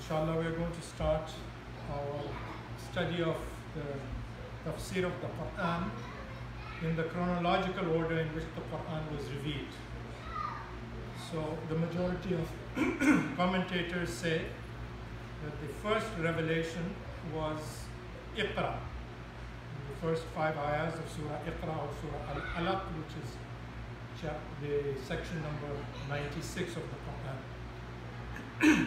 Inshallah, we're going to start our study of the tafsir of the Quran in the chronological order in which the Quran was revealed. So the majority of commentators say that the first revelation was Iqra, the first 5 ayahs of Surah Iqra or Surah Al-Alaq, which is the section number 96 of the Quran.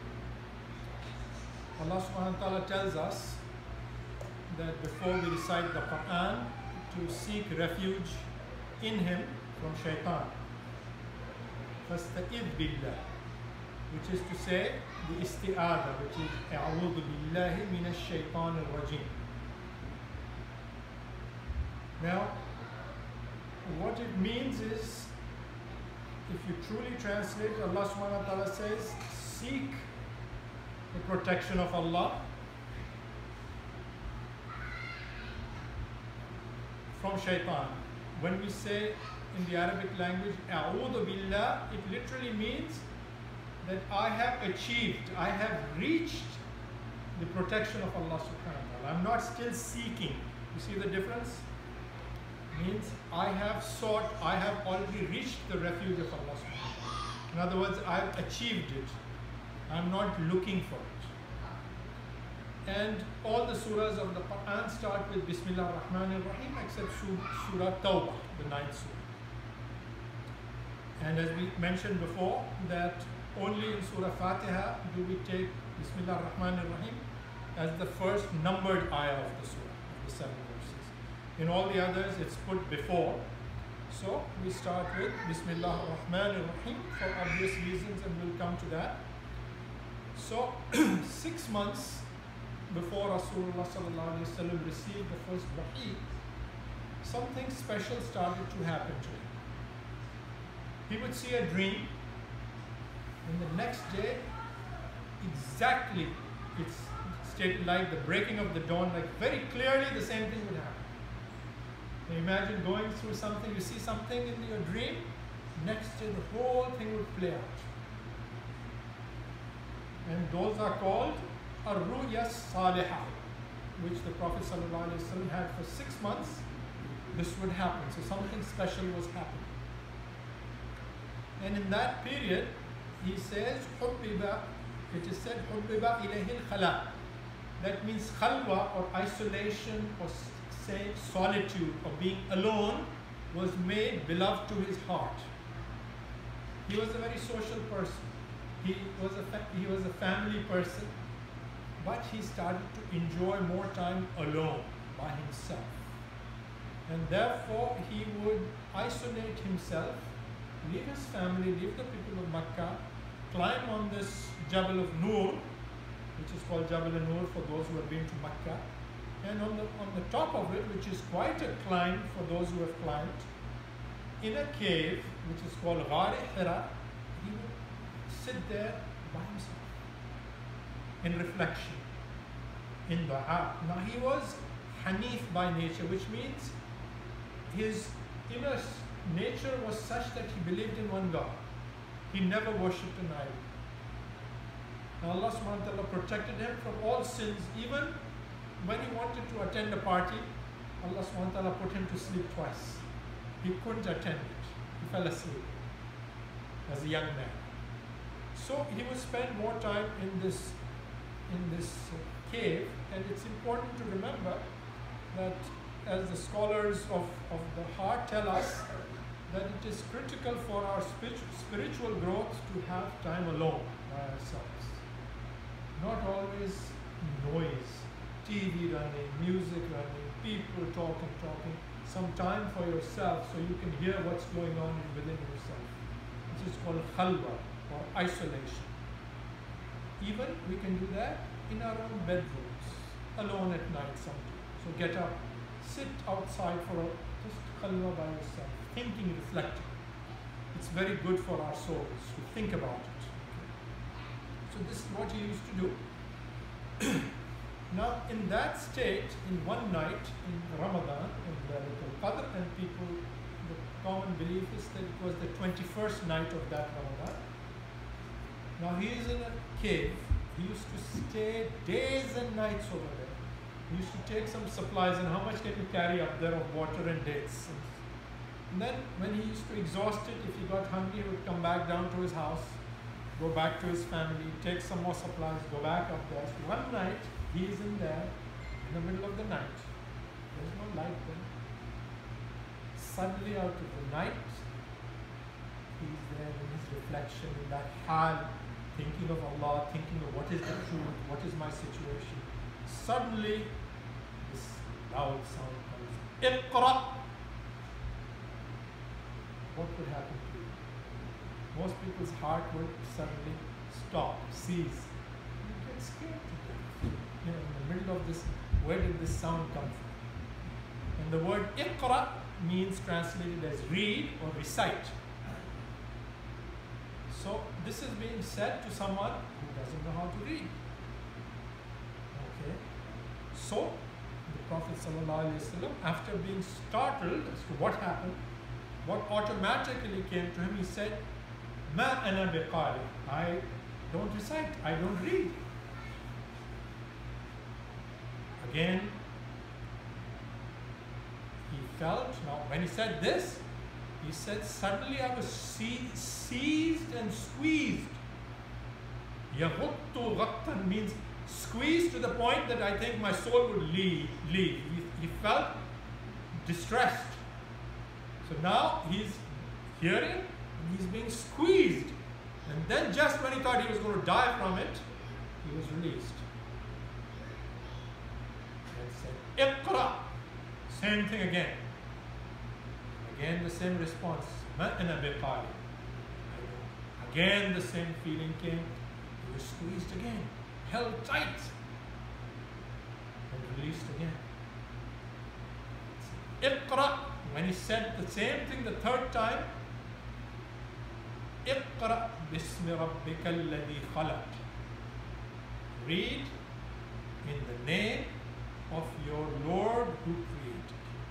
Allah subhanahu wa ta'ala tells us that before we recite the Quran, to seek refuge in him from shaitan. فَاسْتَئِذْ بِاللَّهِ, which is to say the isti'adha, which is أَعُوذُ بِاللَّهِ مِنَ الشَّيْطَانِ الرَّجِيمِ. Now, what it means is, if you truly translate, Allah subhanahu wa ta'ala says, seek the protection of Allah from shaitan. When we say in the Arabic language, A'udhu Billah, it literally means that I have achieved, I have reached the protection of Allah subhanahu wa ta'ala. I'm not still seeking. You see the difference? Means I have sought, I have already reached the refuge of Allah subhanahu wa ta'ala. In other words, I've achieved it. I'm not looking for it. And all the surahs of the Quran start with Bismillah ar-Rahman ar-Rahim except Surah Tawbah, the 9th surah. And as we mentioned before, that only in Surah Fatiha do we take Bismillah ar-Rahman ar-Rahim as the first numbered ayah of the surah, of the 7 verses. In all the others, it's put before. So we start with Bismillah ar-Rahman ar-Rahim for obvious reasons, and we'll come to that. So 6 months before Rasulullah sallallahu alaihi wasallam received the first wahi, something special started to happen to him. He would see a dream, and the next day, exactly, it's stated like the breaking of the dawn, like very clearly the same thing would happen. Now imagine going through something, you see something in your dream, next day the whole thing would play out. And those are called Ar-Ru'ya Salihah, which the Prophet ﷺ had for 6 months. This would happen, so something special was happening. And in that period, he says, Hubbiba, it is said, Hubbiba ilayhi al-khala. That means khalwa, or isolation, or say solitude, or being alone, was made beloved to his heart. He was a very social person. He was a family person, but he started to enjoy more time alone by himself. And therefore, he would isolate himself, leave his family, leave the people of Makkah, climb on this Jabal of Nur, which is called Jabal al-Nur for those who have been to Makkah. And on the top of it, which is quite a climb for those who have climbed, in a cave, which is called Ghar Hira, he would sit there by himself in reflection, in dua. Now he was Hanif by nature, which means his inner nature was such that he believed in one God. He never worshipped an idol. Now Allah subhanahu wa ta'ala protected him from all sins. Even when he wanted to attend a party, Allah subhanahu wa ta'ala put him to sleep twice. He couldn't attend it. He fell asleep as a young man. So he would spend more time in this cave, and it's important to remember that, as the scholars of the heart tell us, that it is critical for our spiritual growth to have time alone by ourselves. Not always noise, TV running, music running, people talking. Some time for yourself so you can hear what's going on within yourself. This is called khalwa, or isolation. Even we can do that in our own bedrooms, alone at night sometimes. So get up, sit outside for just khalwa by yourself, thinking, reflecting. It's very good for our souls to think about it. So this is what he used to do. Now in that state, in one night in Ramadan, in Laylatul Qadr, and people, the common belief is that it was the 21st night of that Ramadan. Now he is in a cave he used to stay days and nights over there. He used to take some supplies, and how much can you carry up there of water and dates? And then when he used to exhaust it, if he got hungry, he would come back down to his house, go back to his family, take some more supplies, go back up there. So one night, he is in there, in the middle of the night. There's no light then. Suddenly out of the night, he's there in his reflection, in that hal, thinking of Allah, thinking of what is the truth, what is my situation. Suddenly, this loud sound comes, Iqra! What would happen to you? Most people's heart would suddenly stop, cease. You get scared to death. You know, in the middle of this, where did this sound come from? And the word Iqra means translated as read or recite. So this is being said to someone who doesn't know how to read. Okay. So the Prophet ﷺ, after being startled as to what happened, what automatically came to him, he said, Ma ana biqari. I don't recite, I don't read. Again, he felt, now when he said this, he said, suddenly I was seized and squeezed. Yaghuttu ghaktan means squeezed to the point that I think my soul would leave. He felt distressed. So now he's hearing, and he's being squeezed. And then just when he thought he was going to die from it, he was released. And said, Iqra. Same thing again. Again the same response. Ma ana biqari. Again the same feeling came. He was squeezed again, held tight, and released again. Iqra. When he said the same thing the third time, Iqra bismi rabbika alladhi khalaq. Read in the name of your Lord who created.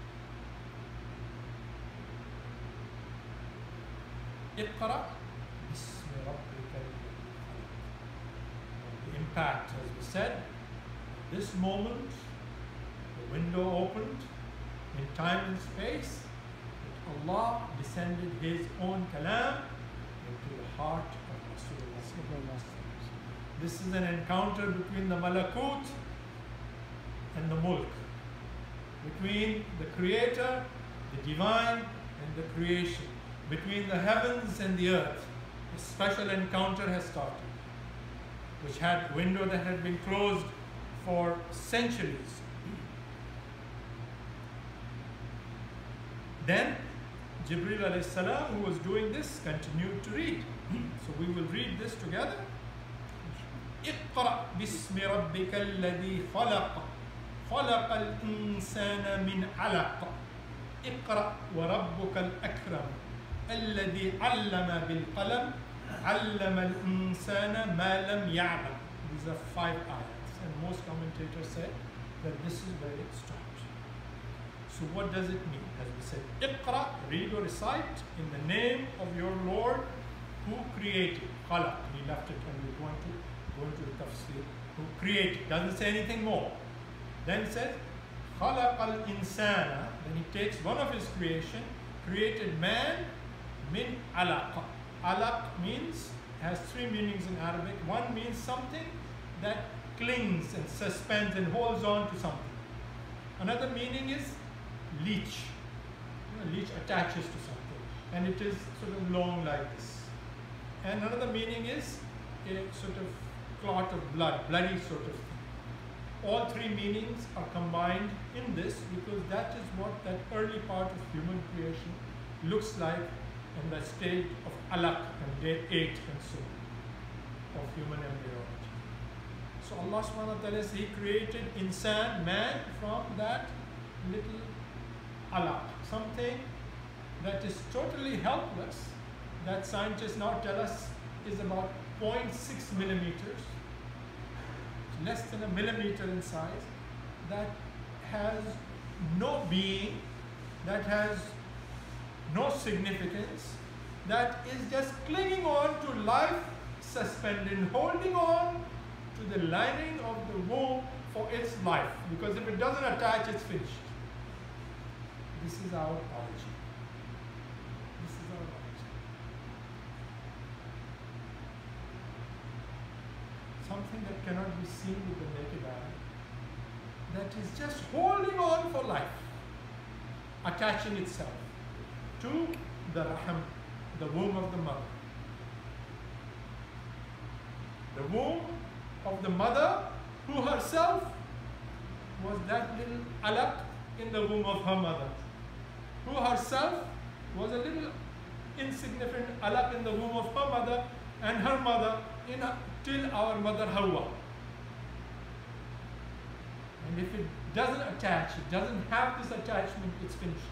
Iqra bismi rabbika alladhi khalaq. The impact, as we said, this moment, the window opened in time and space, that Allah descended His own kalam into the heart of Rasulullah. This is an encounter between the malakut and the mulk, between the creator, the divine, and the creation, between the heavens and the earth. A special encounter has started, which had a window that had been closed for centuries. Then Jibreel alayhi salam, who was doing this, continued to read. So we will read this together. اقرأ باسم ربك الذي خلق خلق الإنسان من علق اقرأ وربك الأكرم الذي علم بالقلم علم الإنسان ما لم يعلم. These are 5 ayats, and most commentators say that this is where it stops. So what does it mean? As we said, Iqra, read or recite in the name of your Lord who created. Khalaq, we left it and we're going to go into the tafsir. Who created, doesn't say anything more. Then it says, Khalaq al-insana, then he takes one of his creation, created man, min alaq. Alaq means, has 3 meanings in Arabic. One means something that clings and suspends and holds on to something. Another meaning is leech. A leech attaches to something and it is sort of long like this. And another meaning is a sort of clot of blood, bloody sort of thing. All 3 meanings are combined in this because that is what that early part of human creation looks like in the state of alaq and day 8 and so on, of human embryology. So Allah subhanahu wa ta'ala says He created insan, man, from that little alaq, something that is totally helpless, that scientists now tell us is about 0.6 millimeters, less than a millimeter in size, that has no being, that has no significance, that is just clinging on to life, suspended, holding on to the lining of the womb for its life. Because if it doesn't attach, it's finished. This is our origin. This is our origin. Something that cannot be seen with the naked eye, that is just holding on for life, attaching itself to the rahim, the womb of the mother. The womb of the mother, who herself was that little alaq in the womb of her mother, who herself was a little insignificant alaq in the womb of her mother, and her mother till our mother Hawa. And if it doesn't attach, it doesn't have this attachment, it's finished.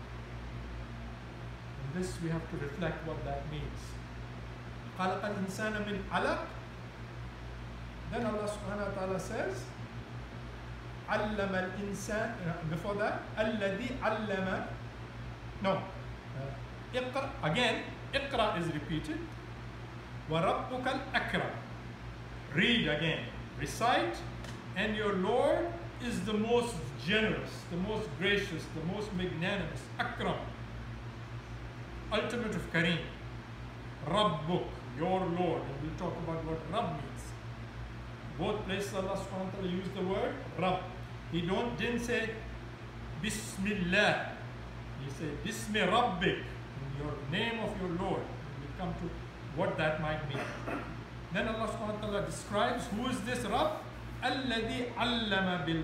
And this we have to reflect what that means. خَلَقَ الْإِنسَانَ مِنْ عَلَقٍ. Then Allah subhanahu wa ta'ala says, عَلَّمَ الْإِنسَانَ, before that, الَّذِي عَلَّمَ, no, اقرأ, again, اقرأ is repeated, وَرَبُّكَ الْأَكْرَمُ. Read again, recite, and your Lord is the most generous, the most gracious, the most magnanimous. Akram, ultimate of Kareem. Rabbuk, your Lord. And we'll talk about what Rabb means. Both places Allah subhanahu wa ta'ala used the word Rabb. He didn't say Bismillah. He said Bismi Rabbik, in your name of your Lord. We'll come to what that might mean. Then Allah subhanahu wa ta'ala describes who is this Rabb. الذي علم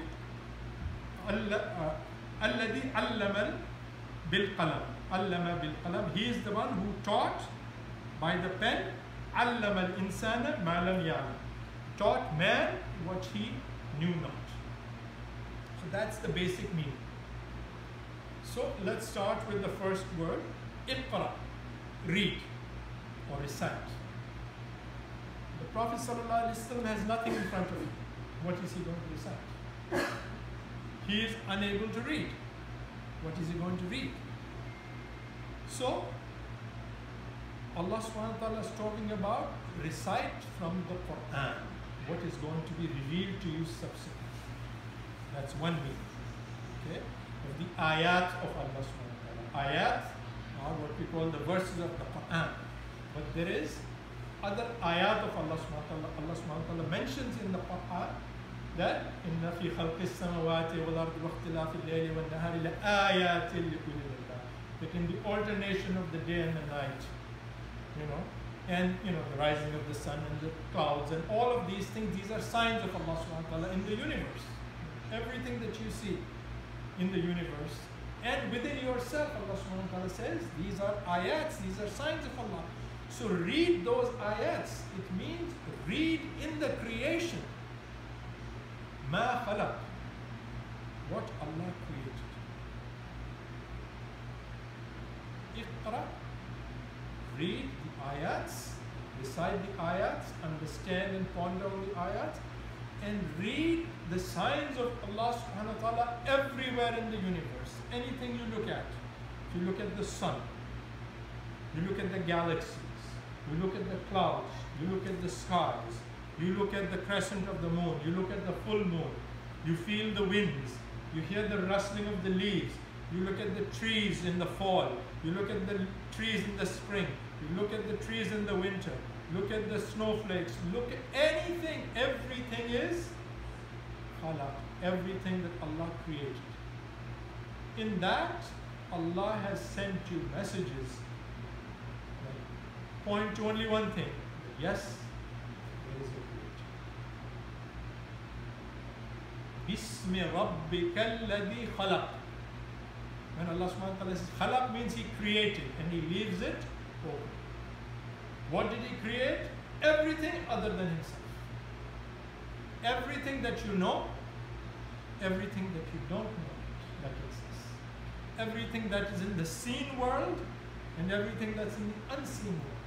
الذي علم بالقلم. علم بالقلم. He is the one who taught by the pen. علم الإنسان ما لم يعلم. Taught man what he knew not. So that's the basic meaning. So let's start with the first word. Iqra, read or recite. The Prophet ﷺ has nothing in front of him. What is he going to recite? He is unable to read. What is he going to read? So, Allah subhanahu wa ta'ala is talking about recite from the Quran. What is going to be revealed to you subsequently. That's one meaning. Okay? Of the ayat of Allah subhanahu wa ta'ala. Ayat are what we call the verses of the Quran. But there is other ayat of Allah subhanahu wa ta'ala. Allah subhanahu wa ta'ala mentions in the Quran that إِنَّ فِي خَلْقِ السَّمَوَاتِ وَالْأَرْضِ وَاخْتِلَافِ اللَّيْلِ وَالنَّهَارِ لَآيَاتٍ لِأُولِي الْأَلْبَابِ. That in the alternation of the day and the night, and the rising of the sun and the clouds and all of these things, these are signs of Allah subhanahu wa ta'ala in the universe. Everything that you see in the universe and within yourself, Allah subhanahu wa ta'ala says, these are ayats, these are signs of Allah. So read those ayats. It means read in the creation. Ma khalaq, what Allah created. Iqra, read the ayats, recite the ayats, understand and ponder on the ayats, and read the signs of Allah subhanahu wa ta'ala everywhere in the universe. Anything you look at. If you look at the sun, you look at the galaxies, you look at the clouds, you look at the skies, you look at the crescent of the moon, you look at the full moon, you feel the winds, you hear the rustling of the leaves, you look at the trees in the fall, you look at the trees in the spring, you look at the trees in the winter, look at the snowflakes, look at anything, everything is khalaq, everything that Allah created. In that, Allah has sent you messages that point to only one thing, that yes, there is a creator. Bismi rabbika alladhi khalaq. When Allah subhanahu wa ta'ala says khalaq means He created and He leaves it open. What did He create? Everything other than Himself. Everything that you know, everything that you don't know that exists. Everything that is in the seen world and everything that's in the unseen world.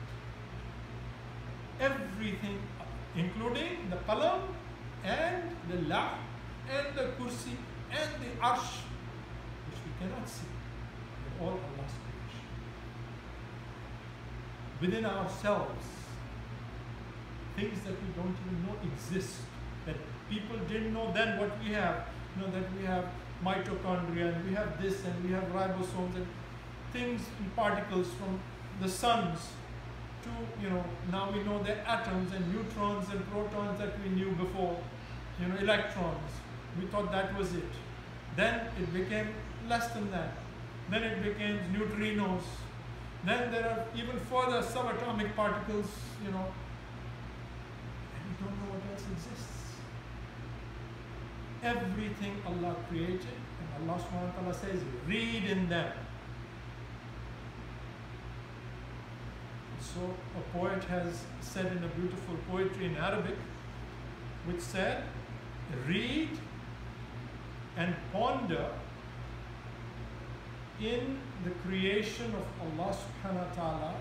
Everything, including the qalam and the lawh and the kursi and the arsh, which we cannot see. They're all Allah's creation. Within ourselves, things that we don't even know exist, that people didn't know then what we have. You know, that we have mitochondria, and we have this, and we have ribosomes, and things and particles from the suns to, you know, now we know the atoms and neutrons and protons that we knew before, you know, electrons. We thought that was it. Then it became less than that. Then it became neutrinos. Then there are even further subatomic particles, you know, and we don't know what else exists. Everything Allah created, and Allah subhanahu wa ta'ala says, read in them. So a poet has said in a beautiful poetry in Arabic, which said, read and ponder in the creation of Allah subhanahu wa ta'ala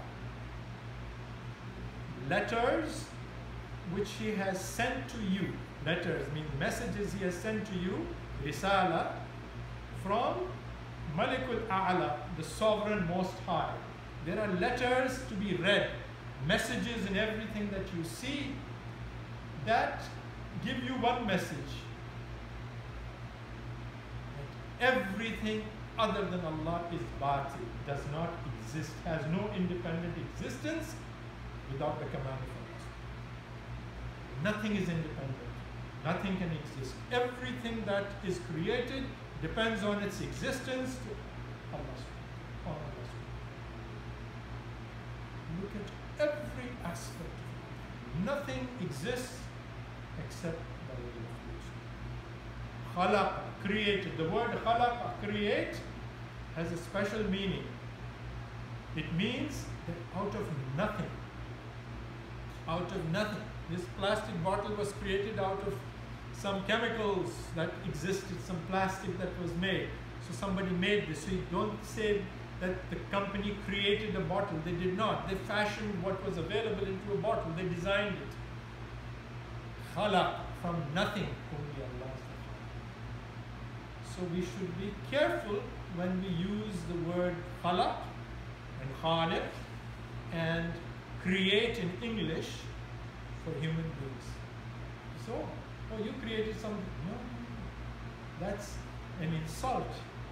letters which He has sent to you. Letters mean messages He has sent to you, risala, from Malikul A'la, the Sovereign Most High. There are letters to be read, messages in everything that you see that give you one message. That everything other than Allah is batil, does not exist, has no independent existence without the command of Allah. Nothing is independent. Nothing can exist. Everything that is created depends on its existence to Allah. Look at every aspect. Nothing exists except by the will of creation. Khalaqa, created. The word khalaqa, create, has a special meaning. It means that out of nothing. Out of nothing. This plastic bottle was created out of some chemicals that existed, some plastic that was made. So somebody made this. So you don't say that the company created a bottle. They did not. They fashioned what was available into a bottle. They designed it. Khalaq, from nothing, only Allah. So we should be careful when we use the word khalaq and khaliq and create in English for human beings. So, oh, you created something. No, that's an insult.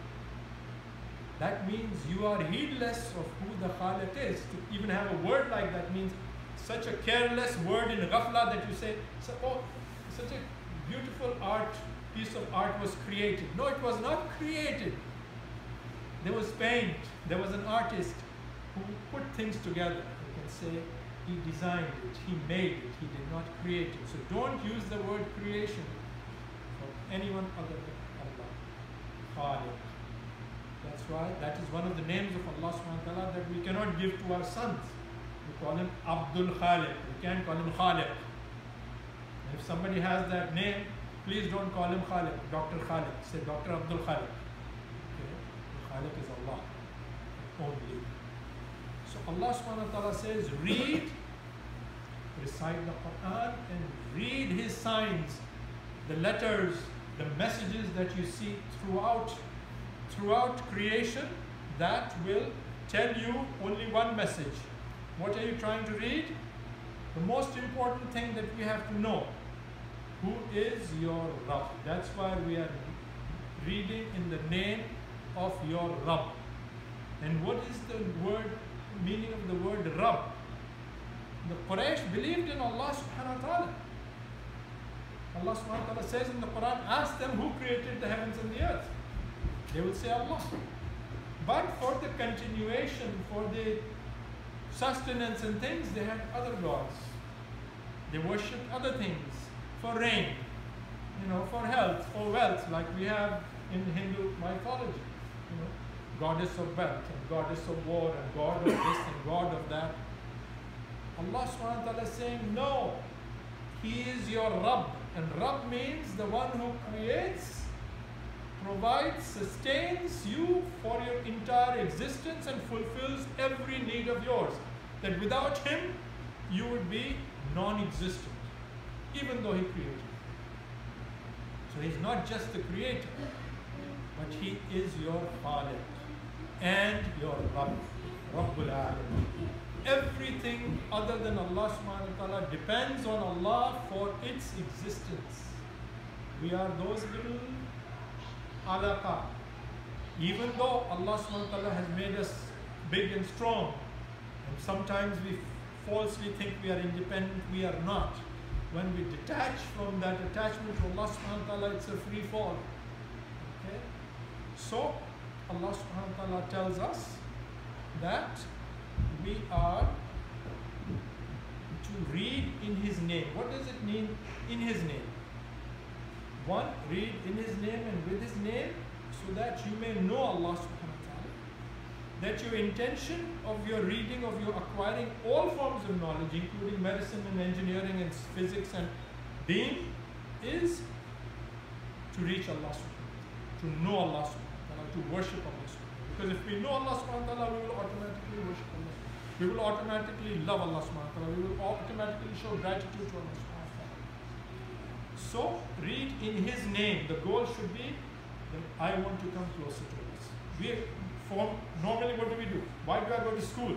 That means you are heedless of who the Khaliq is. To even have a word like that means such a careless word in ghafla that you say, so, oh, such a beautiful piece of art was created. No, it was not created. There was paint. There was an artist who put things together. You can say he designed it, he made it, he did not create it. So don't use the word creation for anyone other than Allah. Khaliq. That's why that is one of the names of Allah subhanahu wa ta'ala that we cannot give to our sons. We call him Abdul Khaliq. We can't call him Khaliq. And if somebody has that name, please don't call him Khaliq, Dr. Khaliq. Say Dr. Abdul Khaliq. Okay? Khaliq is Allah only. So Allah subhanahu wa ta'ala says, read, recite the Quran and read His signs, the letters, the messages that you see throughout creation that will tell you only one message. What are you trying to read? The most important thing that we have to know, who is your Rabb. That's why we are reading in the name of your Rabb. And what is the meaning of the word Rabb? The Quraysh believed in Allah subhanahu wa ta'ala. Allah subhanahu wa ta'ala says in the Quran, ask them who created the heavens and the earth. They will say Allah. But for the continuation, for the sustenance and things, they had other gods. They worshipped other things. For rain, you know, for health, for wealth, like we have in Hindu mythology. You know, goddess of wealth, and goddess of war, and god of this, and god of that. Allah subhanahu wa ta'ala is saying, no, He is your Rabb. And Rabb means the one who creates, provides, sustains you for your entire existence and fulfills every need of yours. That without Him, you would be non-existent, even though He created you. So He's not just the creator, but He is your Khaliq and your Rabb, Rabbul Alamin. everything other than Allah subhanahu wa ta'ala depends on Allah for its existence. We are those little alaqa. Even though Allah subhanahu wa ta'ala has made us big and strong, and sometimes we falsely think we are independent, we are not. When we detach from that attachment to Allah subhanahu wa ta'ala, it's a free fall. Okay? So Allah subhanahu wa ta'ala tells us that we are to read in His name. What does it mean, in His name? One, read in His name and with His name, so that you may know Allah subhanahu wa ta'ala. That your intention of your reading, of your acquiring all forms of knowledge, including medicine and engineering and physics and deen, is to reach Allah subhanahu wa ta'ala, to know Allah subhanahu wa ta'ala, to worship Allah subhanahu wa ta'ala. Because if we know Allah subhanahu wa ta'ala, we will automatically worship Allah. We will automatically love Allah subhanahu wa ta'ala. We will automatically show gratitude to Allah subhanahu wa ta'ala. So, read in His name. The goal should be that I want to come closer to Allah. Normally what do? Why do I go to school?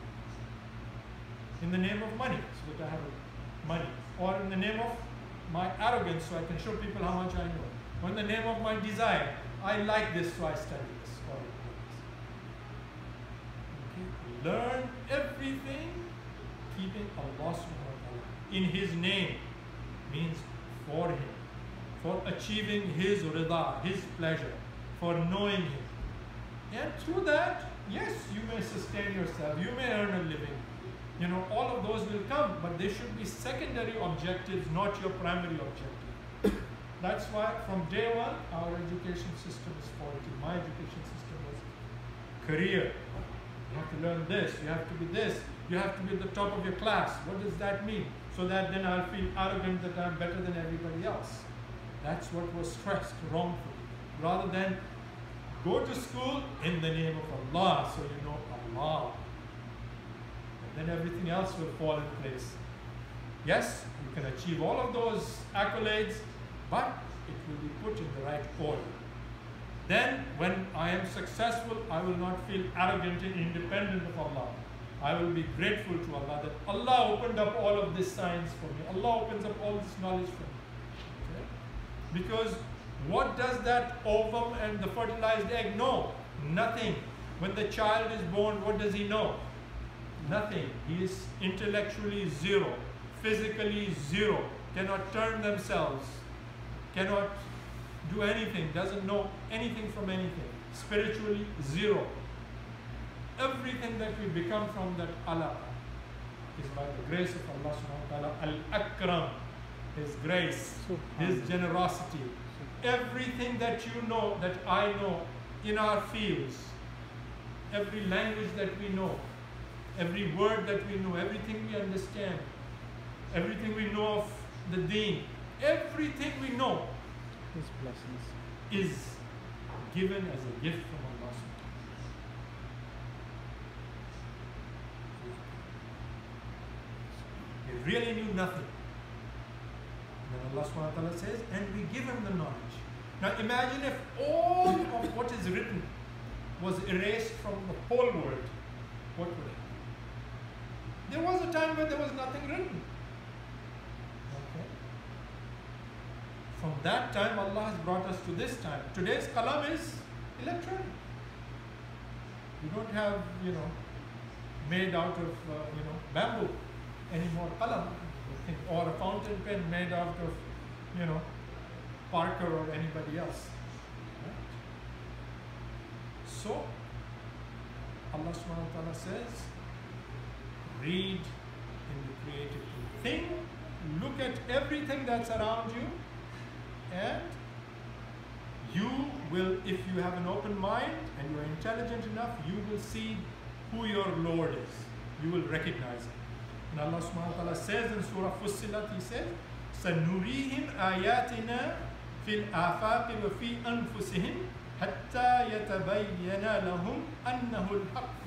In the name of money, so that I have money. Or in the name of my arrogance, so I can show people how much I know. Or in the name of my desire, I like this, so I study this. Okay? Learn everything keeping Allah subhanahu wa ta'ala in His name, means for Him, for achieving His rida, His pleasure, for knowing Him. And through that, yes, you may sustain yourself, you may earn a living. You know, all of those will come, but they should be secondary objectives, not your primary objective. That's why from day one, our education system is faulty. My education system was career. You have to learn this, you have to be this, you have to be at the top of your class. What does that mean? So that then I'll feel arrogant that I'm better than everybody else. That's what was stressed wrongfully. Rather than go to school in the name of Allah, so you know Allah. And then everything else will fall in place. Yes, you can achieve all of those accolades, but it will be put in the right order. Then, when I am successful, I will not feel arrogant and independent of Allah. I will be grateful to Allah that Allah opened up all of this science for me. Allah opens up all this knowledge for me. Okay? Because what does that ovum and the fertilized egg know? Nothing. When the child is born, what does he know? Nothing. He is intellectually zero, physically zero, cannot turn themselves, cannot do anything, doesn't know anything from anything, spiritually zero. Everything that we become from that alaqa is by the grace of Allah subhanahu wa ta'ala, al-akram, His grace, His generosity. Everything that you know, that I know in our fields, every language that we know, every word that we know, everything we understand, everything we know of the deen, everything we know His blessings is given as a gift from Allah subhanahu wa ta'ala. He really knew nothing. Then Allah subhanahu wa ta'ala says, and we give him the knowledge. Now imagine if all of what is written was erased from the whole world, what would happen? There was a time where there was nothing written. Okay. From that time, Allah has brought us to this time. Today's kalam is electronic. You don't have, made out of, bamboo anymore kalam, or a fountain pen made out of, Parker or anybody else. Right? So, Allah subhanahu wa ta'ala says, read in the creative thing, look at everything that's around you, and you will, if you have an open mind and you are intelligent enough, you will see who your Lord is. You will recognize him. And Allah subhanahu wa ta'ala says in Surah Fussilat, He says, سَنُرِيهِمْ آيَاتِنَا فِي الْآفَاقِ وَفِي أَنفُسِهِمْ حَتَّى يَتَبَيَّنَ لَهُمْ أَنَّهُ الْحَقُّ.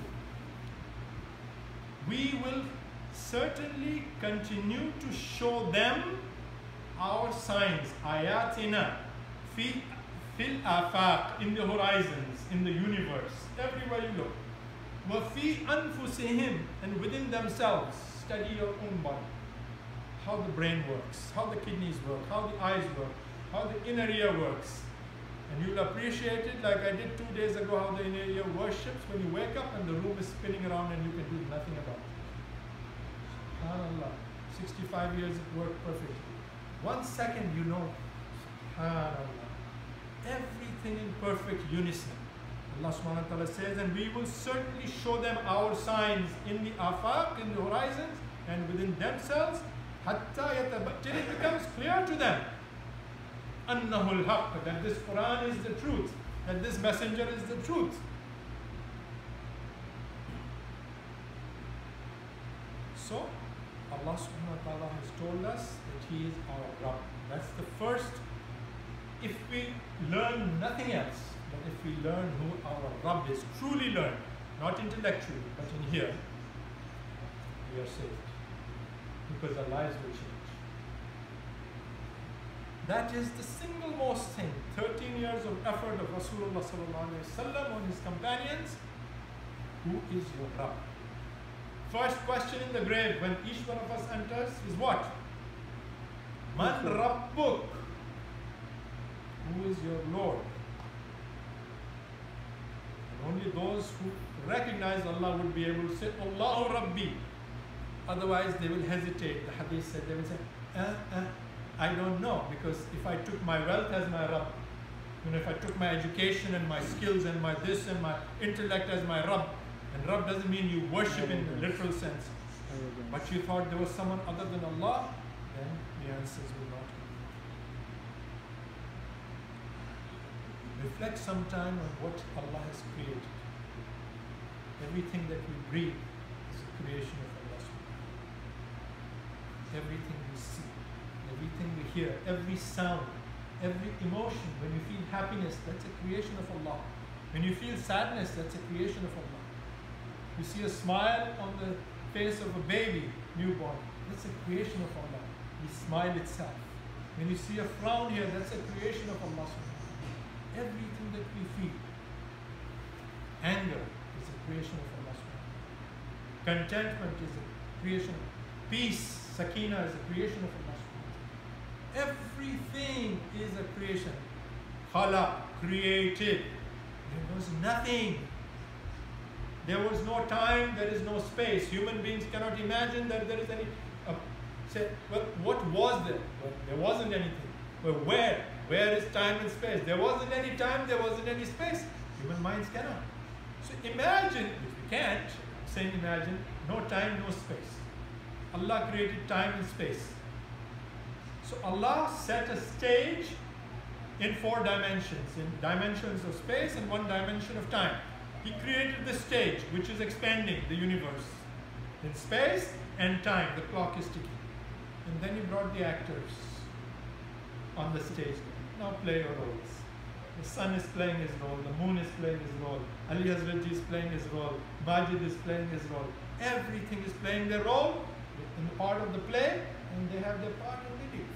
We will certainly continue to show them our signs, ayatina, fil afaq, in the horizons, in the universe, everywhere you look. وَفِي أَنفُسِهِمْ, and within themselves. Study your own body. How the brain works, how the kidneys work, how the eyes work, how the inner ear works. And you'll appreciate it like I did 2 days ago, how the inner ear worships when you wake up and the room is spinning around and you can do nothing about it. SubhanAllah. 65 years it worked perfectly. 1 second you know. SubhanAllah. Everything in perfect unison. Allah subhanahu wa ta'ala says, and we will certainly show them our signs in the afaq, in the horizons, and within themselves, till it becomes clear to them annahul haqq, that this Quran is the truth, that this messenger is the truth. So Allah subhanahu wa ta'ala has told us that He is our Rabb. That's the first. If we learn nothing else, but if we learn who our Rabb is, truly learn, not intellectually, but in here, we are saved. Because our lives will change. That is the single most thing. 13 years of effort of Rasulullah sallallahu alaihi wasallam on his companions. Who is your Rabb? First question in the grave when each one of us enters is what? Man Rabbuk. Who is your Lord? And only those who recognize Allah would be able to say, Allahu Rabbi. Otherwise, they will hesitate. The hadith said, they will say, I don't know, because if I took my wealth as my Rabb, if I took my education and my skills and my this and my intellect as my Rabb, and Rabb doesn't mean you worship in the literal sense, but you thought there was someone other than Allah, then the answers will not come. Reflect sometime on what Allah has created. Everything that we breathe is a creation of Allah. Everything we see, everything we hear, every sound, every emotion. When you feel happiness, that's a creation of Allah. When you feel sadness, that's a creation of Allah. You see a smile on the face of a baby, newborn, that's a creation of Allah. The smile itself. When you see a frown here, that's a creation of Allah. Everything that we feel. Anger is a creation of Allah. Contentment is a creation of peace. Sakina is a creation of Allah. Everything is a creation. Khalaq, created. There was nothing. There was no time, there is no space. Human beings cannot imagine that there is any. Say, well, what was there? Well, there wasn't anything. Well, where? Where is time and space? There wasn't any time, there wasn't any space. Human minds cannot. So imagine, if we can't, I'm saying imagine, no time, no space. Allah created time and space. So Allah set a stage in 4 dimensions, in dimensions of space and 1 dimension of time. He created the stage, which is expanding the universe. In space and time, the clock is ticking. And then He brought the actors on the stage. Now play your roles. The sun is playing his role, the moon is playing his role, Ali Hazratji is playing his role, Majid is playing his role. Everything is playing their role in the part of the play, and they have their part in the leaf.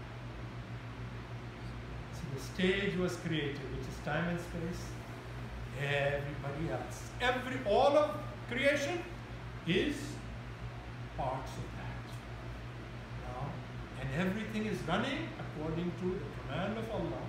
So the stage was created, which is time and space. Everybody else, all of creation is parts of that. Now, and everything is running according to the command of Allah.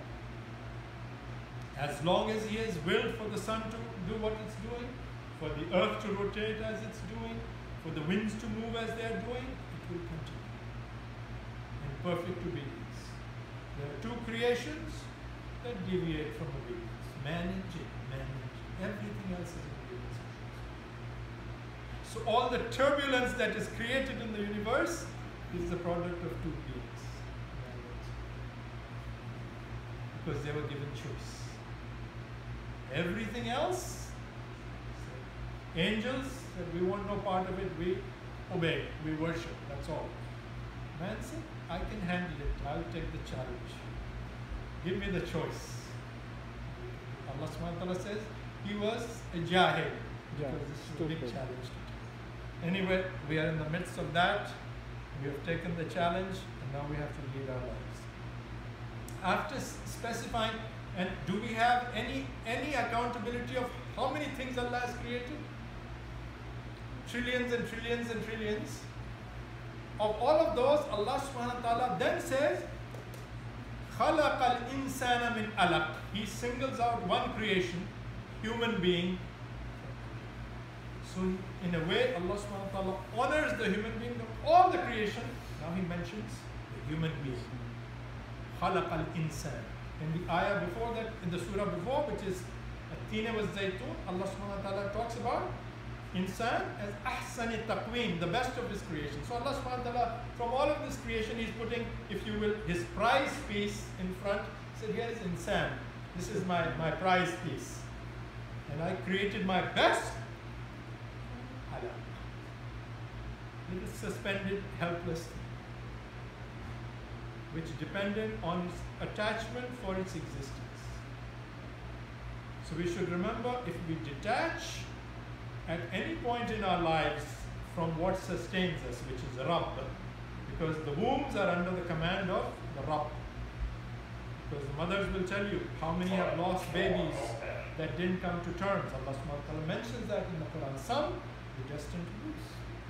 As long as He has willed for the sun to do what it's doing, for the earth to rotate as it's doing, for the winds to move as they are doing, it will continue in perfect obedience. There are 2 creations that deviate from obedience: man and jinn, man and jinn. Everything else is in obedience. So all the turbulence that is created in the universe is the product of 2 beings, because they were given choice. Everything else, angels said, we want no part of it, we obey, we worship, that's all. Man said, I can handle it, I'll take the challenge. Give me the choice. Allah subhanahu wa ta'ala says, he was a jahil, because this is a big challenge. Anyway, we are in the midst of that. We have taken the challenge, and now we have to lead our lives. After specifying, and do we have any accountability of how many things Allah has created? trillions and trillions and trillions. Of all of those, Allah subhanahu wa ta'ala then says, خَلَقَ الْإِنسَانَ مِنْ عَلَقٍ. He singles out one creation, human being. So in a way, Allah subhanahu wa ta'ala honors the human being of all the creation. Now He mentions the human being. خَلَقَ الْإِنسَانَ. In the ayah before that, in the surah before, which is At-Teen wa Zaytun, Allah subhanahu wa ta'ala talks about insan as ahsani taqweem, the best of his creation. So Allah subhanahu wa ta'ala, from all of this creation, He's putting, if you will, His prize piece in front. He said, here is insan. This is my prize piece. And I created my best. It is suspended, helpless, which depended on its attachment for its existence. So we should remember, if we detach at any point in our lives from what sustains us, which is Rabb, because the wombs are under the command of the Rabb. Because the mothers will tell you how many have lost babies that didn't come to terms. Allah subhanahu wa ta'ala mentions that in the Quran. Some were destined to lose.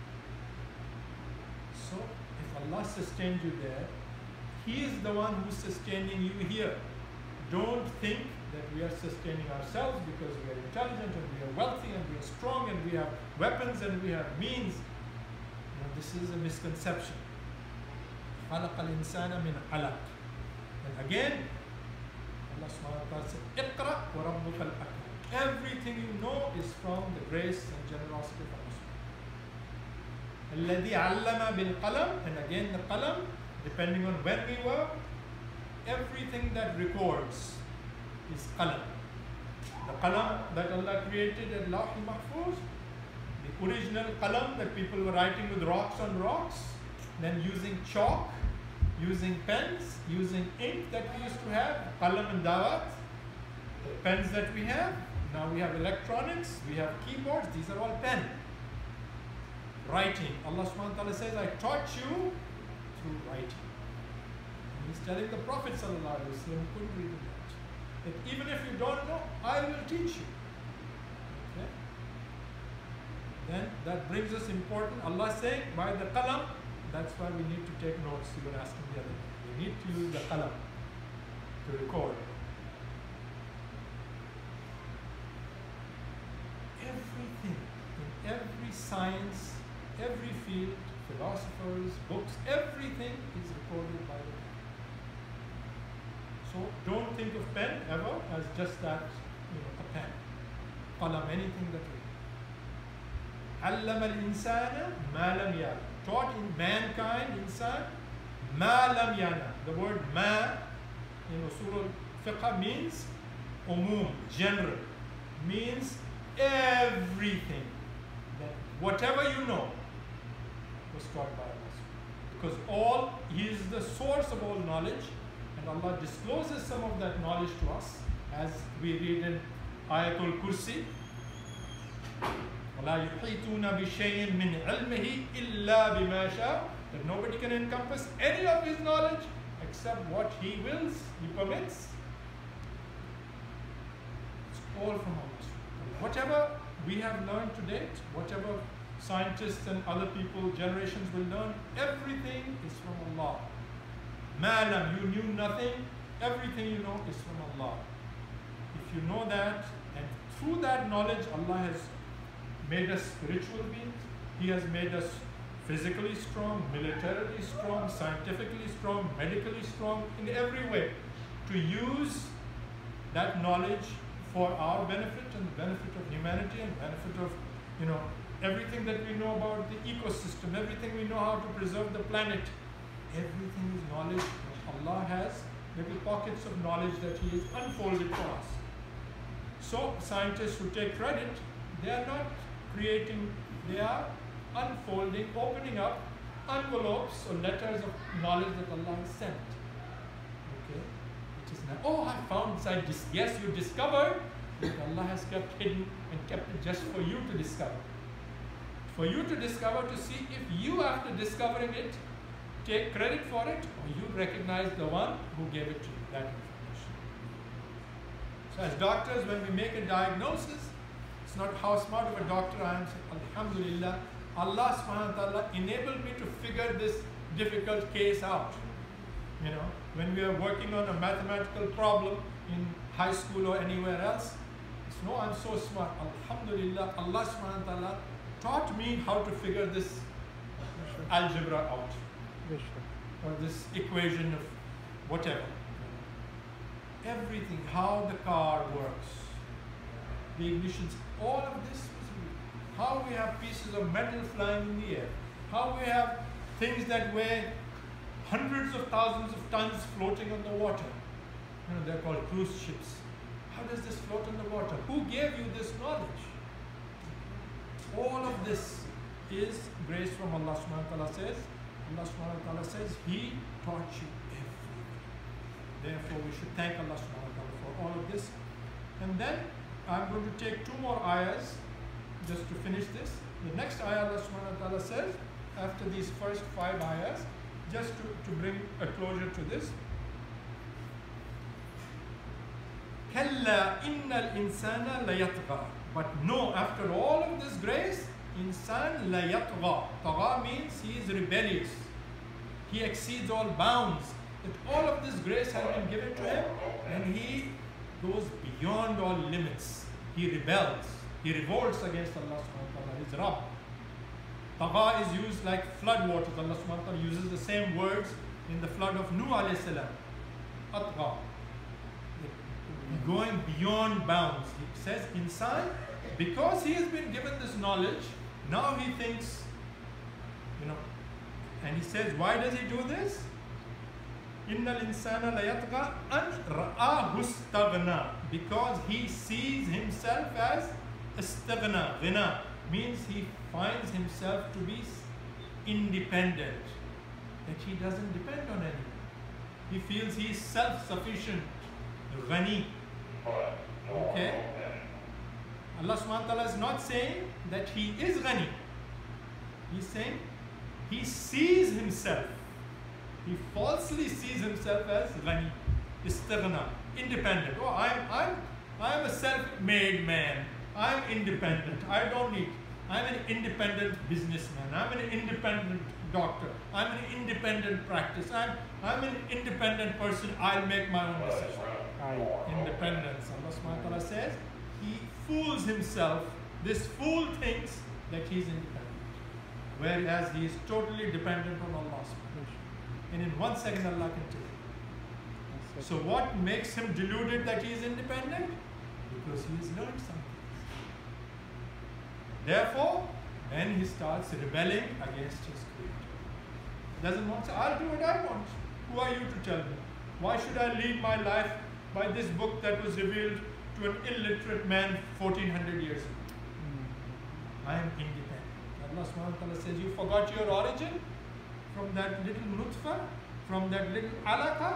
So if Allah sustained you there, He is the one who's sustaining you here. Don't think that we are sustaining ourselves because we are intelligent and we are wealthy and we are strong and we have weapons and we have means. No, this is a misconception. خَلَقَ الْإِنسَانَ مِنْ عَلَقٍ. And again, Allah subhanahu wa ta'ala said, اقرأ وَرَبُّكَ الْأَكْرَمُ. Everything you know is from the grace and generosity of Allah. الَّذِي عَلَّمَ بِالْقَلَمِ. And again the qalam, depending on when we were, everything that records is qalam. The qalam that Allah created at Lawh Mahfuz, the original qalam that people were writing with rocks on rocks, then using chalk, using pens, using ink that we used to have, qalam and dawat, the pens that we have. Now we have electronics, we have keyboards, these are all pen. Writing. Allah subhanahu wa ta'ala says, I taught you through writing. And He's telling the Prophet sallallahu alaihi wasallam, couldn't read that. That even if you don't know, I will teach you. Okay? Then that brings us important. Allah saying by the qalam, that's why we need to take notes. You were asking the other day. We need to use the qalam to record. Everything, in every science, every field, philosophers, books, everything is recorded by the pen. So don't think of pen ever as just that, a pen. Qalam, anything that we علم الإنسان ما لم يعلم. Taught in mankind, insan, ma lam yana. The word ma in usul al-fiqh means umum, general, means everything. That whatever you know was taught by Allah. Because He is the source of all knowledge, and Allah discloses some of that knowledge to us, as we read in Ayatul Kursi. وَلَا يُحِيطُونَ بِشَيْءٍ مِّنْ عِلْمِهِ إِلَّا بِمَا شَاءَ. That nobody can encompass any of His knowledge except what He wills, He permits. It's all from Allah. Whatever we have learned to date, whatever scientists and other people, generations will learn, everything is from Allah. Ma'lam, you knew nothing, everything you know is from Allah. If you know that, and through that knowledge, Allah has made us spiritual beings. He has made us physically strong, militarily strong, scientifically strong, medically strong, in every way, to use that knowledge for our benefit and the benefit of humanity and benefit of, everything that we know about the ecosystem, everything we know how to preserve the planet. Everything is knowledge. Allah has little pockets of knowledge that He has unfolded for us. So scientists who take credit, they are not creating, they are unfolding, opening up envelopes or letters of knowledge that Allah has sent. Okay? It is not, I found scientists. Yes, you discovered, but Allah has kept hidden and kept it just for you to discover. For you to discover, to see if you, after discovering it, take credit for it, or you recognize the one who gave it to you, that information. So as doctors, when we make a diagnosis, it's not how smart of a doctor I am, saying, Alhamdulillah, Allah subhanahu wa ta'ala enabled me to figure this difficult case out. You know, when we are working on a mathematical problem in high school or anywhere else, it's no, I'm so smart. Alhamdulillah, Allah subhanahu wa ta'ala taught me how to figure this algebra out. Or this equation of whatever. Everything, how the car works, the ignitions, all of this, how we have pieces of metal flying in the air, how we have things that weigh hundreds of thousands of tons floating on the water. You know, they're called cruise ships. How does this float on the water? Who gave you this knowledge? All of this is grace from Allah subhanahu wa ta'ala says. Allah subhanahu wa ta'ala says, He taught you everything. Therefore, we should thank Allah subhanahu wa ta'ala for all of this. And then, I'm going to take two more ayahs just to finish this. The next ayah Allah subhanahu wa ta'ala says, after these first 5 ayahs, just to bring a closure to this. كَلَّا إِنَّ الْإِنسَانَ لَيَطْغَى. But no, after all of this grace, insan la yatgha. Tagha means he is rebellious. He exceeds all bounds. That all of this grace has been given to him and he goes beyond all limits. He rebels. He revolts against Allah subhanahu wa ta'ala, his Rabb. Tagha is used like flood waters. Allah subhanahu wa ta'ala uses the same words in the flood of Nuh alayhi salam. Atgha. Going beyond bounds. He says, insan, because he has been given this knowledge, now he thinks, you know, and he says, why does he do this? Innal insana la yatgha an ra'ahu istaghna, because he sees himself as istaghna. Ghina means he finds himself to be independent, that he doesn't depend on anyone. He feels he is self-sufficient, ghani. Okay? Allah subhanahu wa ta'ala is not saying that he is ghani. He's saying he sees himself. He falsely sees himself as ghani, istaghna, independent. Oh, I'm a self-made man. I'm independent. I don't need. I'm an independent businessman. I'm an independent doctor. I'm an independent practice. I'm an independent person. I'll make my own decision. Independence. Allah subhanahu wa ta'ala says, he fools himself. This fool thinks that he's independent, whereas he is totally dependent on Allah subhanahu wa ta'ala. And in 1 second Allah can take it. So what makes him deluded that he is independent? Because he has learned something. Therefore, then he starts rebelling against his creator. Doesn't want to say, I'll do what I want. Who are you to tell me? Why should I lead my life by this book that was revealed to an illiterate man 1400 years ago? I am independent. Allah subhanahu wa ta'ala says, you forgot your origin from that little nutfa, from that little alaqa?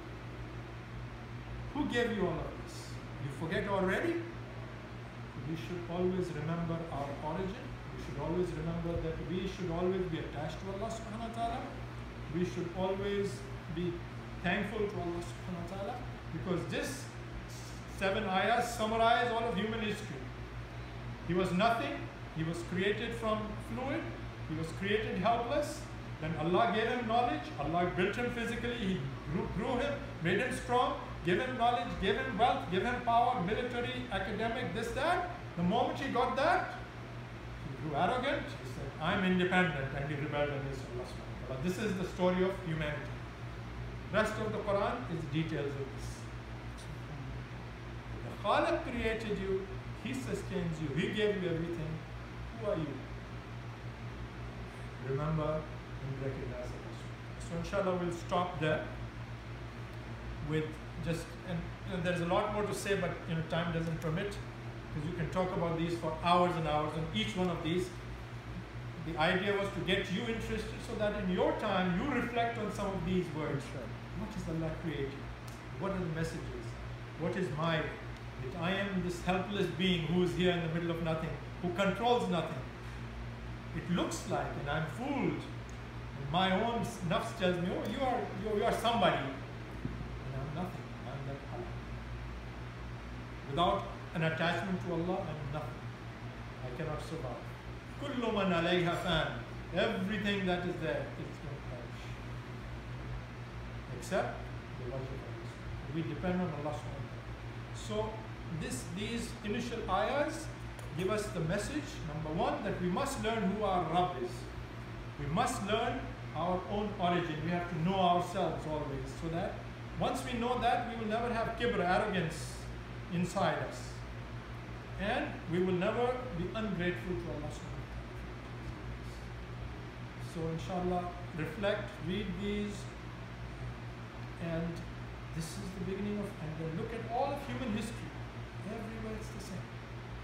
Who gave you all of this? You forget already? We should always remember our origin. We should always remember that we should always be attached to Allah subhanahu wa ta'ala. We should always be thankful to Allah subhanahu wa ta'ala, because this 7 ayahs summarize all of human history. He was nothing. He was created from fluid. He was created helpless. Then Allah gave him knowledge. Allah built him physically. He grew him, made him strong, gave him knowledge, gave him wealth, gave him power, military, academic, this, that. The moment he got that, he grew arrogant. He said, I'm independent, and he rebelled against Allah subhanahu wa ta'ala. This is the story of humanity. Rest of the Quran is details of this. The Khaliq created you, He sustains you, He gave you everything. Who are you? Remember and recognize Allah. So inshallah we'll stop there with just, and there's a lot more to say, but time doesn't permit, because you can talk about these for hours and hours on each one of these. The idea was to get you interested so that in your time you reflect on some of these words. What is Allah created? What are the messages? What is my, that I am this helpless being who is here in the middle of nothing, who controls nothing. It looks like, and I'm fooled. And my own nafs tells me, oh, you are somebody. And I'm nothing. I'm that Allah. Without an attachment to Allah, I'm nothing. I cannot survive. كُلُّ مَنْ عَلَيْهَا فَانٍ. Everything that is there is going to perish. Except the wajh of Allah. We depend on Allah subhanahu wa ta'ala. So these initial ayahs give us the message, number one, that we must learn who our Rabb is. We must learn our own origin. We have to know ourselves always, so that once we know that, we will never have kibr, arrogance inside us. And we will never be ungrateful to Allah subhanahu wa ta'ala. So inshallah, reflect, read these, and this is the beginning of, and then look at all of human history. Everywhere it's the same.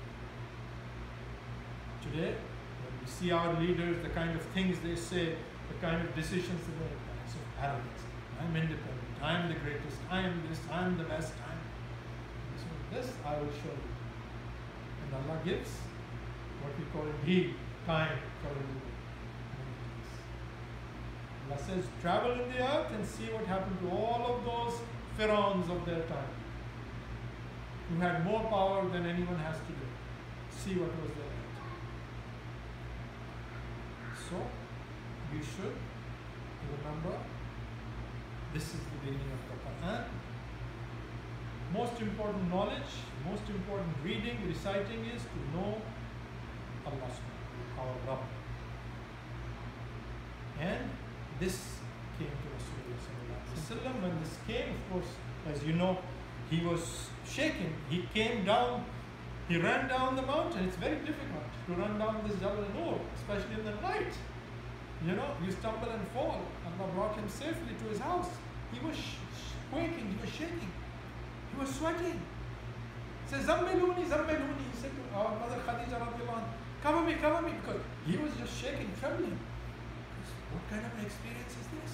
Today, when we see our leaders, the kind of things they say, the kind of decisions they make, it's of arrogance. I'm independent, I'm the greatest, I'm this, I'm the best, so this I will show you. And Allah gives what we call He, time for a little. Allah says, travel in the earth and see what happened to all of those pharaohs of their time, who had more power than anyone has today. See what was their end. So, we should remember, this is the beginning of the Quran. Most important knowledge, most important reading, reciting is to know Allah subhanahu wa ta'ala, our Rabb. And this came to Rasulullah sallallahu alaihi wasallam. When this came, of course, as you know, he was shaking. He came down, he ran down the mountain. It's very difficult to run down this Jabal Nur, especially in the night. You know, you stumble and fall. Allah brought him safely to his house. He was quaking, he was shaking, he was sweating. He said, Zammiluni, Zammiluni. He said to our mother Khadija radiallahu anha, cover me, because he was just shaking, trembling. What kind of an experience is this?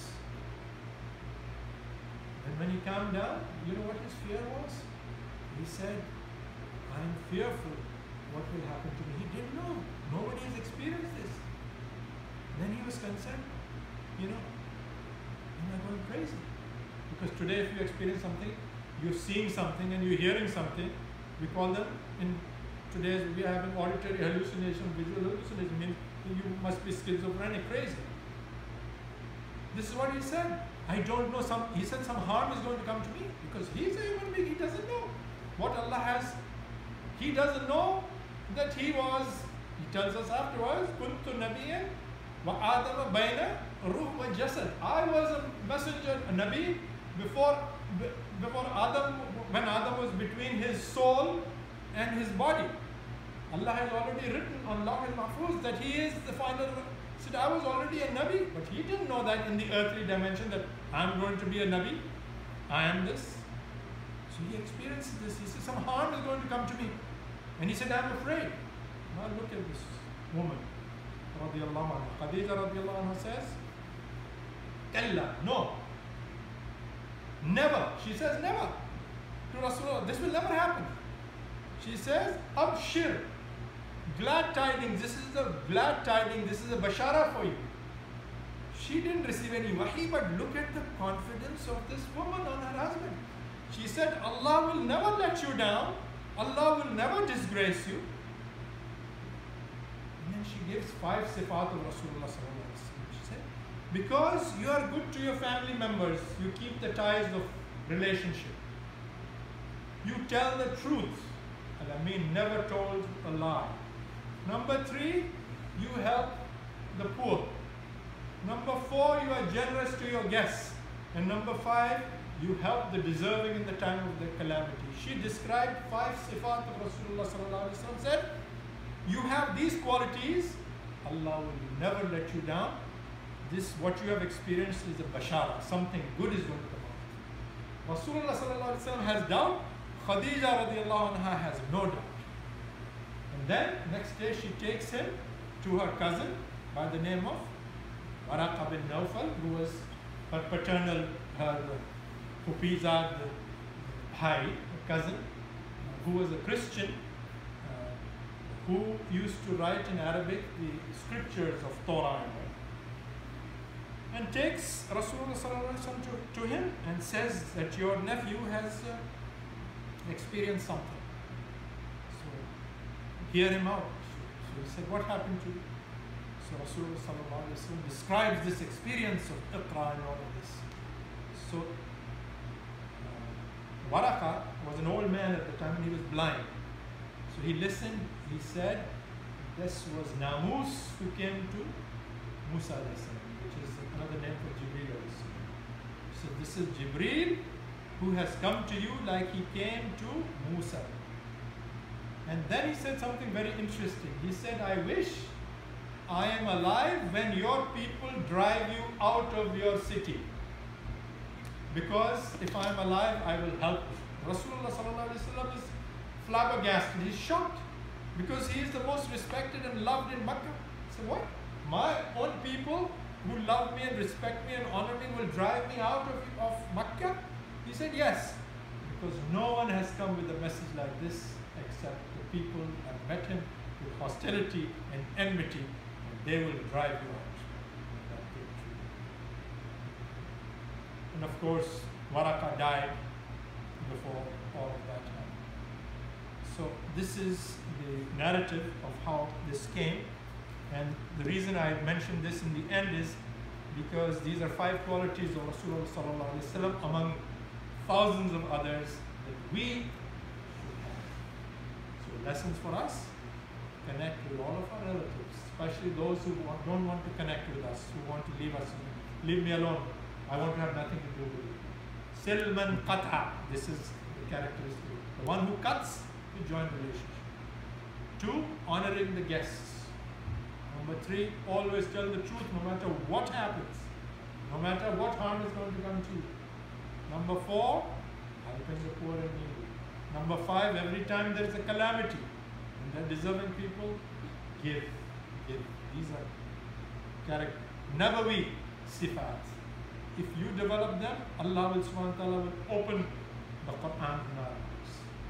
And when he calmed down, you know what his fear was? He said, I am fearful what will happen to me. He didn't know. Nobody has experienced this. Then he was concerned, you know, am I going crazy? Because today if you experience something, you're seeing something and you're hearing something, we call them, in today's, we are having auditory hallucination, visual hallucination, means you must be schizophrenic, crazy. This is what he said. I don't know, he said some harm is going to come to me, because he's a human being, he doesn't know what Allah has. He doesn't know that he tells us afterwards, Kuntu Nabiyyan wa Adama Baina Ruh wa Jasad. I was a messenger, a Nabi, before Adam, when Adam was between his soul and his body. Allah has already written on Lawh al-Mahfuz that he is the final. He said, I was already a Nabi, but he didn't know that in the earthly dimension that I'm going to be a Nabi. I am this. So he experienced this. He said, some harm is going to come to me. And he said, I'm afraid. Now look at this woman, radiallahu anha. Khadija radiallahu anha says, Kalla, no. Never. She says never. To Rasulullah, this will never happen. She says, Abshir. Glad tidings, this is a glad tidings, this is a bashara for you. She didn't receive any wahi, but look at the confidence of this woman on her husband. She said, Allah will never let you down, Allah will never disgrace you. And then she gives 5 sifat of Rasulullah sallallahu alaihi wasallam. She said, because you are good to your family members, you keep the ties of relationship. You tell the truth, and I mean never told a lie. Number 3, you help the poor. Number 4, you are generous to your guests. And number 5, you help the deserving in the time of the calamity. She described 5 sifat of Rasulullah sallallahu alaihi wasallam, said, you have these qualities, Allah will never let you down. This, what you have experienced, is a bashara. Something good is going to come out. Rasulullah sallallahu alaihi wasallam has doubt. Khadija radiallahu anha has no doubt. And then next day she takes him to her cousin by the name of Waraqa bin Nawfal, who was her paternal, her Hufizad Bhai, cousin, who was a Christian, who used to write in Arabic the scriptures of Torah, and takes Rasulullah sallallahu alaihi wasallam to him and says that your nephew has experienced something. So hear him out. So he said, what happened to you? So Rasulullah sallallahu alaihi wasallam describes this experience of Iqra and all of this. So Waraqa was an old man at the time and he was blind. So he listened, he said, this was Namus who came to Musa alayhi salam, which is another name for Jibreel alayhi salam. So this is Jibreel who has come to you like he came to Musa. And then he said something very interesting. He said, I wish I am alive when your people drive you out of your city. Because if I am alive, I will help you. Rasulullah sallallahu alaihi wasallam is flabbergasted. He's shocked because he is the most respected and loved in Makkah. So what? My own people who love me and respect me and honor me will drive me out of Makkah? He said yes, because no one has come with a message like this except the people have met him with hostility and enmity, and they will drive you out. And of course, Waraqa died before all of that happened. So this is the narrative of how this came. And the reason I mentioned this in the end is because these are 5 qualities of Rasulullah sallallahu alaihi wasallam among thousands of others that we should have. So lessons for us: connect with all of our relatives, especially those who don't want to connect with us, who want to leave us. Leave me alone. I want to have nothing to do with you. Silman qat'a. This is the characteristic. The one who cuts, you join relationship. 2, honoring the guests. Number 3, always tell the truth no matter what happens, no matter what harm is going to come to you. Number 4, helping the poor and needy. Number 5, every time there is a calamity and they're deserving people, give. These are character. Nabawi sifat. If you develop them, Allah will subhanahu wa ta'ala will open the Quran in our lives.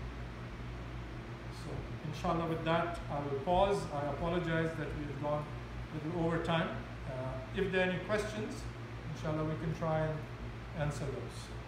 So inshallah with that I will pause. I apologize that we've gone a little over time. If there are any questions, inshallah we can try and answer those.